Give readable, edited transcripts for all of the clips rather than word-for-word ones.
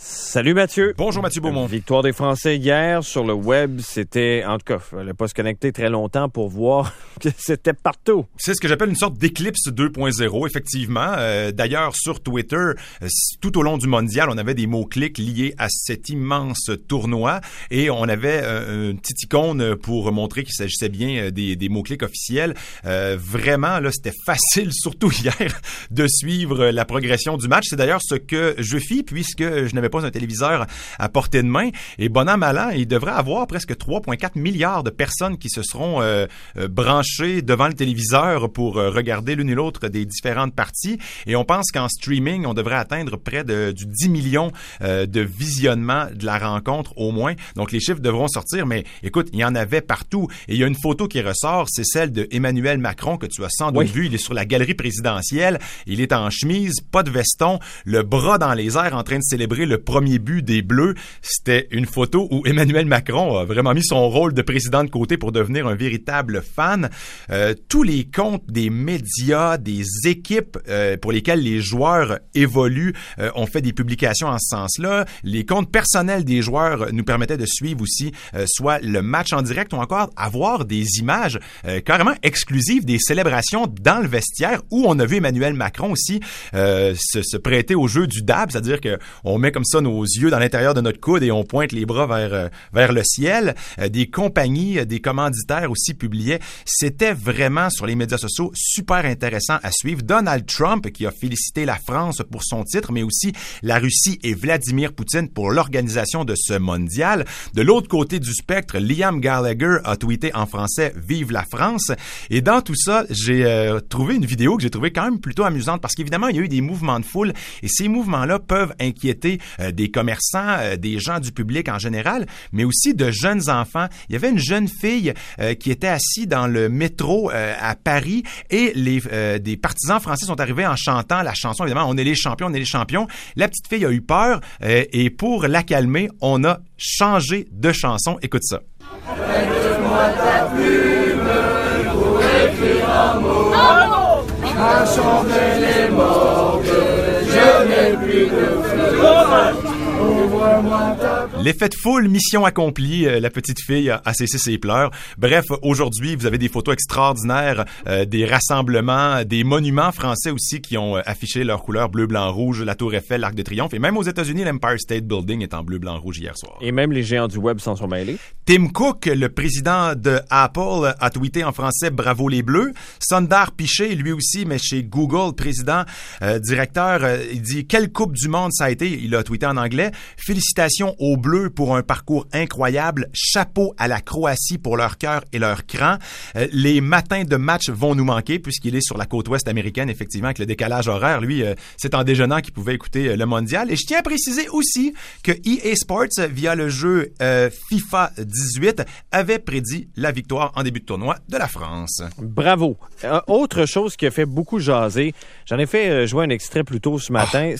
Salut Mathieu. Bonjour Mathieu Beaumont. Victoire des Français hier sur le web. C'était, en tout cas, il fallait pas se connecter très longtemps pour voir que c'était partout. C'est ce que j'appelle une sorte d'éclipse 2.0, effectivement. D'ailleurs, sur Twitter, tout au long du mondial, on avait des mots-clics liés à cet immense tournoi et on avait une petite icône pour montrer qu'il s'agissait bien des mots-clics officiels. Vraiment, là, c'était facile, surtout hier, de suivre la progression du match. C'est d'ailleurs ce que je fis puisque je n'avais pas un téléviseur à portée de main. Et bon an, mal an, il devrait avoir presque 3,4 milliards de personnes qui se seront branchées devant le téléviseur pour regarder l'une et l'autre des différentes parties. Et on pense qu'en streaming, on devrait atteindre près du 10 millions de visionnements de la rencontre au moins. Donc, les chiffres devront sortir. Mais écoute, il y en avait partout. Et il y a une photo qui ressort, c'est celle de Emmanuel Macron que tu as sans doute vu. Il est sur la galerie présidentielle. Il est en chemise, pas de veston, le bras dans les airs en train de célébrer le premier but des Bleus. C'était une photo où Emmanuel Macron a vraiment mis son rôle de président de côté pour devenir un véritable fan. Tous les comptes des médias, des équipes pour lesquelles les joueurs évoluent ont fait des publications en ce sens-là. Les comptes personnels des joueurs nous permettaient de suivre aussi soit le match en direct ou encore avoir des images carrément exclusives des célébrations dans le vestiaire où on a vu Emmanuel Macron aussi se prêter au jeu du dab, c'est-à-dire qu'on met comme ça nos yeux dans l'intérieur de notre coude et on pointe les bras vers le ciel. Des compagnies, des commanditaires aussi publiaient. C'était vraiment sur les médias sociaux super intéressant à suivre. Donald Trump qui a félicité la France pour son titre, mais aussi la Russie et Vladimir Poutine pour l'organisation de ce mondial. De l'autre côté du spectre, Liam Gallagher a tweeté en français « Vive la France ». Et dans tout ça, j'ai trouvé une vidéo que j'ai trouvée quand même plutôt amusante parce qu'évidemment, il y a eu des mouvements de foule et ces mouvements-là peuvent inquiéter des commerçants, des gens du public en général, mais aussi de jeunes enfants. Il y avait une jeune fille qui était assise dans le métro à Paris et des partisans français sont arrivés en chantant la chanson, évidemment, « On est les champions, on est les champions ». La petite fille a eu peur et pour la calmer, on a changé de chanson. Écoute ça. Prête-moi ta plume pour écrire un mot. À chanter les mots que je n'ai plus de fleurs. L'effet de foule, mission accomplie, la petite fille a cessé ses pleurs. Bref, aujourd'hui, vous avez des photos extraordinaires, des rassemblements, des monuments français aussi qui ont affiché leurs couleurs bleu, blanc, rouge, la Tour Eiffel, l'Arc de Triomphe. Et même aux États-Unis, l'Empire State Building est en bleu, blanc, rouge hier soir. Et même les géants du web s'en sont mêlés. Tim Cook, le président de Apple, a tweeté en français « Bravo les Bleus ». Sundar Pichai, lui aussi, mais chez Google, président, directeur, il dit « Quelle coupe du monde ça a été ?» Il a tweeté en anglais. Félicitations aux Bleus pour un parcours incroyable. Chapeau à la Croatie pour leur cœur et leur cran. Les matins de match vont nous manquer puisqu'il est sur la côte ouest américaine, effectivement, avec le décalage horaire. Lui, c'est en déjeunant qu'il pouvait écouter le mondial. Et je tiens à préciser aussi que EA Sports, via le jeu FIFA 18, avait prédit la victoire en début de tournoi de la France. Bravo. Autre chose qui a fait beaucoup jaser, j'en ai fait jouer un extrait plus tôt ce matin,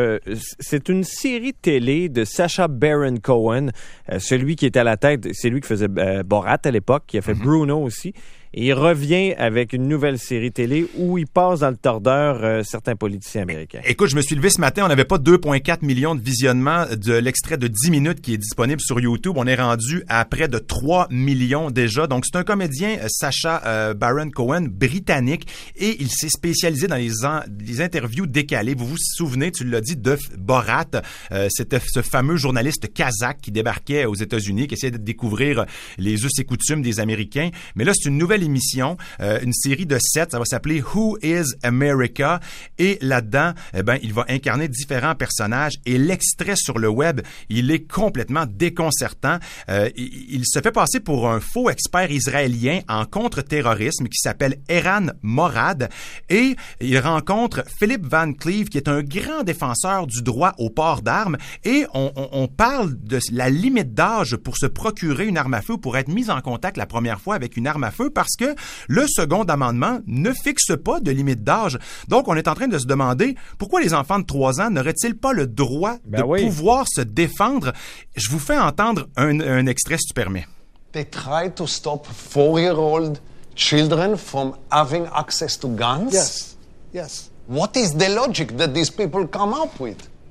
c'est une série télé de Sacha Baron Cohen, celui qui était à la tête, c'est lui qui faisait Borat à l'époque, qui a fait Bruno aussi. Et il revient avec une nouvelle série télé où il passe dans le tordeur certains politiciens américains. Écoute, je me suis levé ce matin, on n'avait pas 2,4 millions de visionnements de l'extrait de 10 minutes qui est disponible sur YouTube. On est rendu à près de 3 millions déjà. Donc, c'est un comédien, Sacha Baron Cohen, britannique, et il s'est spécialisé dans les interviews décalées. Vous vous souvenez, tu l'as dit, de Borat. C'était ce fameux journaliste kazakh qui débarquait aux États-Unis, qui essayait de découvrir les us et coutumes des Américains. Mais là, c'est une nouvelle émission, une série de 7, ça va s'appeler Who is America? Et là-dedans, il va incarner différents personnages et l'extrait sur le web, il est complètement déconcertant. Il se fait passer pour un faux expert israélien en contre-terrorisme qui s'appelle Eran Morad et il rencontre Philip Van Cleave qui est un grand défenseur du droit au port d'armes et on parle de la limite d'âge pour se procurer une arme à feu ou pour être mis en contact la première fois avec une arme à feu parce que le second amendement ne fixe pas de limite d'âge. Donc, on est en train de se demander pourquoi les enfants de 3 ans n'auraient-ils pas le droit de pouvoir se défendre? Je vous fais entendre un extrait, si tu permets. They try to stop 4-year-old children from having access to guns? Yes, yes. What is the logic that these people come up with?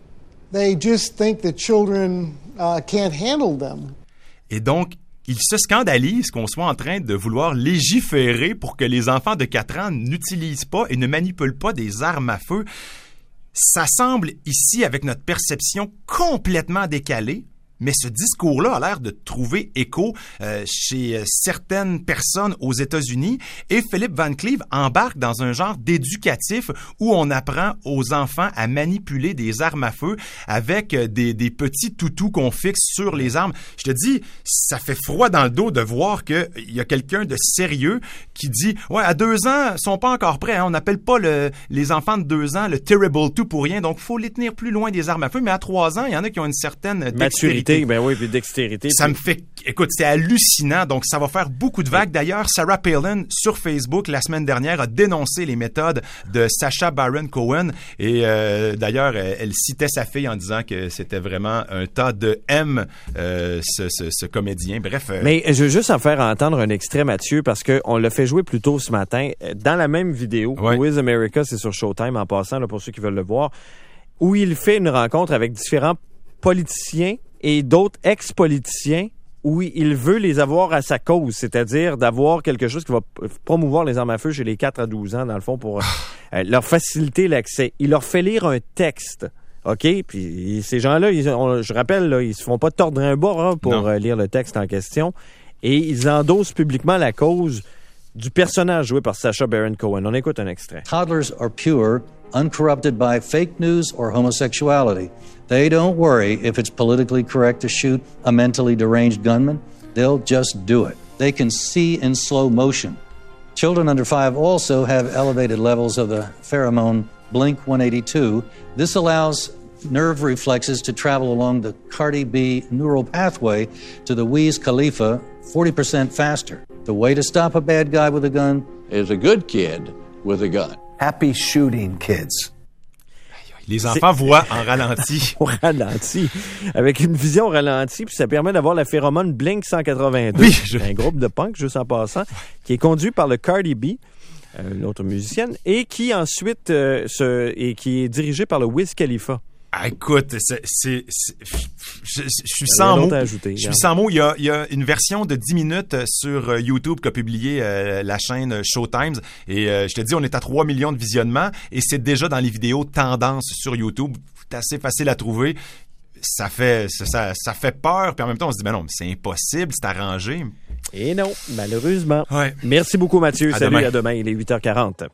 They just think that children can't handle them. Et donc, il se scandalise qu'on soit en train de vouloir légiférer pour que les enfants de 4 ans n'utilisent pas et ne manipulent pas des armes à feu. Ça semble ici, avec notre perception complètement décalée, mais ce discours-là a l'air de trouver écho chez certaines personnes aux États-Unis et Philip Van Cleave embarque dans un genre d'éducatif où on apprend aux enfants à manipuler des armes à feu avec des petits toutous qu'on fixe sur les armes. Je te dis, ça fait froid dans le dos de voir qu'il y a quelqu'un de sérieux qui dit « Ouais, à 2 ans, ils sont pas encore prêts. Hein. On n'appelle pas les enfants de 2 ans le Terrible 2 pour rien. Donc, il faut les tenir plus loin des armes à feu. Mais à 3 ans, il y en a qui ont une certaine dextérité. Ben oui, puis dextérité. Ça me fait... Écoute, c'est hallucinant. Donc, ça va faire beaucoup de vagues. D'ailleurs, Sarah Palin, sur Facebook, la semaine dernière, a dénoncé les méthodes de Sacha Baron Cohen. Et d'ailleurs, elle citait sa fille en disant que c'était vraiment un tas de M, ce comédien. Bref... Mais je veux juste en faire entendre un extrait, Mathieu, parce qu'on l'a fait jouer plus tôt ce matin. Dans la même vidéo, ouais. Who is America, c'est sur Showtime, en passant, là, pour ceux qui veulent le voir, où il fait une rencontre avec différents politiciens et d'autres ex-politiciens où il veut les avoir à sa cause, c'est-à-dire d'avoir quelque chose qui va promouvoir les armes à feu chez les 4 à 12 ans, dans le fond, pour leur faciliter l'accès. Il leur fait lire un texte, OK? Puis ces gens-là, je rappelle, là, ils se font pas tordre un bras pour lire le texte en question, et ils endossent publiquement la cause du personnage joué par Sacha Baron Cohen. On écoute un extrait. Toddlers are pure, uncorrupted by fake news or homosexuality. They don't worry if it's politically correct to shoot a mentally deranged gunman. They'll just do it. They can see in slow motion. Children under 5 also have elevated levels of the pheromone Blink-182. This allows nerve reflexes to travel along the Cardi B neural pathway to the Wiz Khalifa 40% faster. The way to stop a bad guy with a gun is a good kid with a gun. Happy shooting, kids. Les enfants voient en ralenti. Au ralenti. Avec une vision ralentie, puis ça permet d'avoir la phéromone Blink 182. Oui, un groupe de punk, juste en passant, qui est conduit par le Cardi B, une autre musicienne, et qui ensuite et qui est dirigé par le Wiz Khalifa. Ah, écoute, je suis sans mots. Je suis sans mots. Il y a une version de 10 minutes sur YouTube qu'a publié la chaîne Showtime. Et je te dis, on est à 3 millions de visionnements et c'est déjà dans les vidéos tendances sur YouTube. C'est assez facile à trouver. Ça fait peur. Puis en même temps, on se dit, ben non, mais c'est impossible, c'est arrangé. Et non, malheureusement. Ouais. Merci beaucoup, Mathieu. Salut, demain. à demain. Il est 8h40.